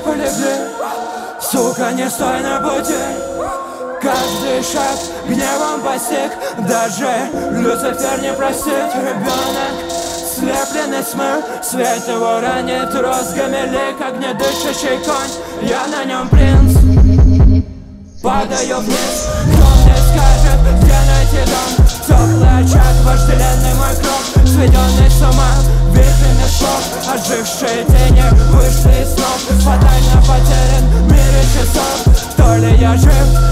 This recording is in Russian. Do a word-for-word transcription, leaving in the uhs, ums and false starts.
полегли. Сука, не стой на пути. Каждый шаг гневом постиг. Даже Люцифер не простит. Ребенок слепленный смыл, свет его ранит розгами лик, как недышащий конь. Я на нем принц, падаю вниз. Кто мне скажет, где найти дом? Теплый очаг, вожделенный мой кровь, сведенный с ума, битвами слов. Ожившие тени вышли из снов. Фатально потерян в мире часов. То ли я жив,